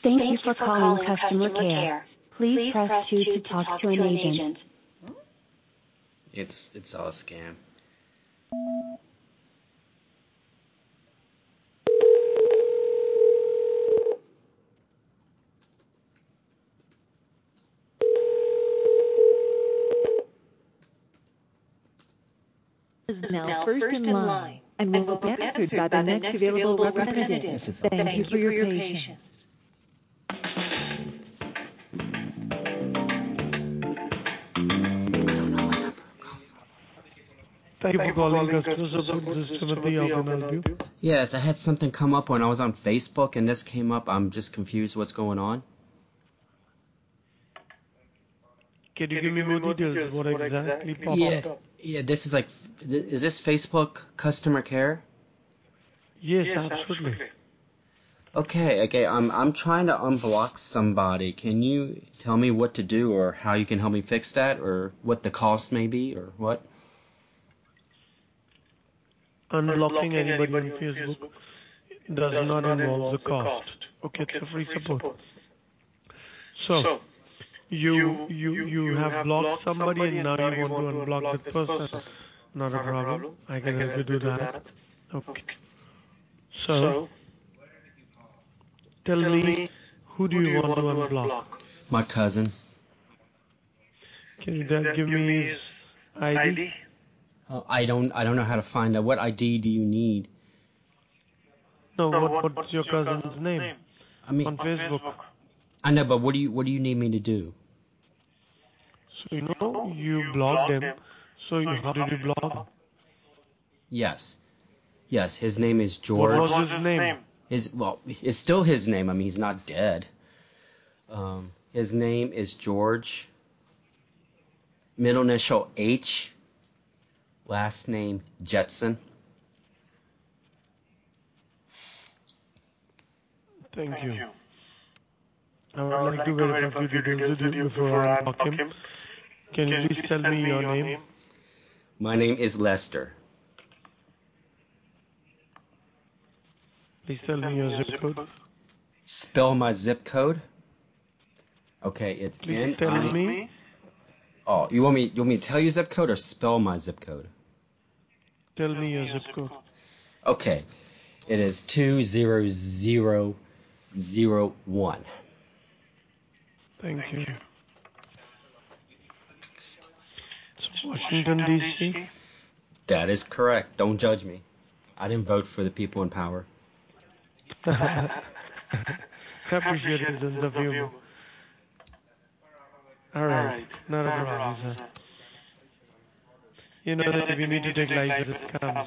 Thank you for calling customer care. Please press 2 to talk to an agent. It's all a scam. Is now first in line and will be answered by the next available representative. Thank you for your patience. Thank you for calling customer support. This is Timothy. How can I help you? Yes, I had something come up when I was on Facebook, and this came up. I'm just confused what's going on. Can you give me more details? What exactly popped up? Yeah, this is like, is this Facebook customer care? Yes, absolutely. Okay, I'm trying to unblock somebody. Can you tell me what to do, or how you can help me fix that, or what the cost may be, or what? Unblocking anybody on Facebook does not involve the cost. Okay, it's a free support. So, you have blocked somebody and now you want to unblock that person. Not a problem. I can help you do that. Okay. So, tell me, who do you want to unblock? My cousin. Can you then give me his ID? I don't know how to find out. What ID do you need? No, what's your cousin's name? I mean, on Facebook. I know, but what do you need me to do? So you blocked him. So how did you block him? Yes, his name is George. What was his name? It's still his name. I mean, he's not dead. His name is George. Middle initial H. Last name Jetson. Thank you. I would like to verify a few details with you before I unblock him. Can you please tell me your name? My name is Lester. Please tell me your zip code. Spell my zip code. Okay, it's Please tell me. Oh, you want me to tell you zip code or spell my zip code? Tell me your zip code. Okay, it is 20001. Thank you. It's Washington, D.C.? That is correct. Don't judge me. I didn't vote for the people in power. I appreciate his sense of humor. Alright, not a problem, sir. You know that we need to take life as it comes.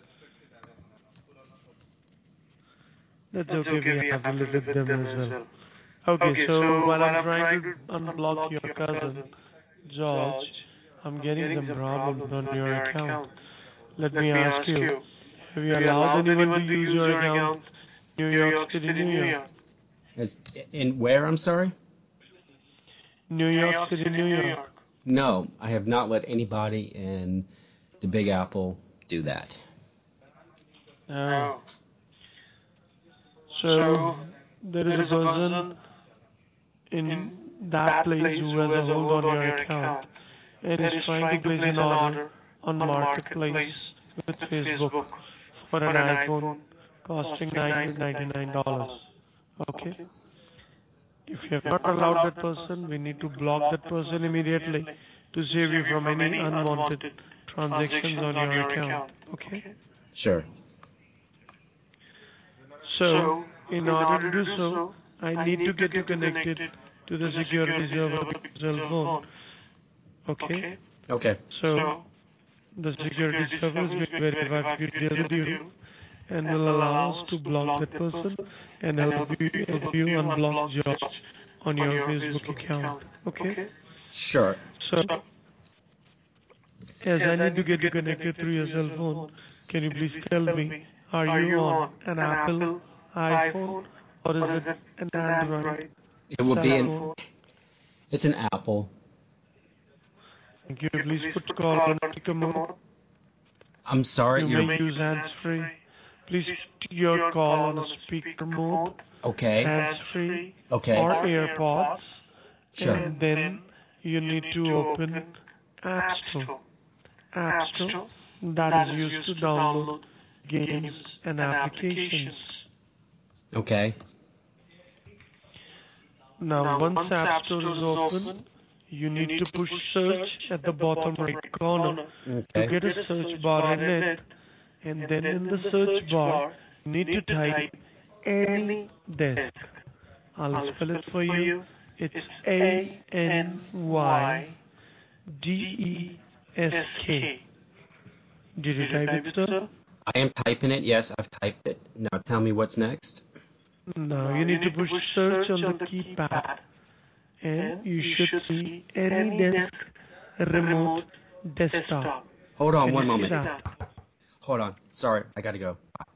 That's okay, we have to live with them as well. Okay, so while I'm trying to unblock your cousin, George, I'm getting some problems on your account. Let me ask you, have you allowed anyone to use your account in New York City, New York? In where, I'm sorry? New York City, New York. No, I have not let anybody in the Big Apple do that. Oh. So, there is a person in that place who has a hold on your account and is trying to place an order on Marketplace with Facebook for an iPhone costing $999. Okay? If you have not allowed that person, we need to block that person immediately to save you from any unwanted transactions on your account. Okay? Sure. So, in order to do so, I need to get you connected to the security server of your cell phone. Okay? Okay. So, the security server is going to verify few details with you and will allow us to block that person and help you unblock George on your Facebook account. Okay? Sure. So, as I need to get you connected through your cell phone, can you please tell me, are you on an Apple iPhone or is it an Android? It would be it's an Apple. Thank you. Please put the call on speaker mode. I'm sorry. You may use hands-free. Please put your call on a speaker mode. Okay. hands-free, Okay. or AirPods. Sure. And then you need to open App Store. App Store that is used to download games and applications. Okay. Now, once App Store is open, you need to push search at the bottom right corner to Okay. get a search bar in it. And then in the search bar, you need to type any desk. I'll spell it for you. It's ANYDESK. Did you type it, sir? I am typing it. Yes, I've typed it. Now tell me what's next. Now you need to push search on the keypad. And you should see any desk remote desktop. Hold on Can one you see moment. that? Hold on. Sorry, I gotta go.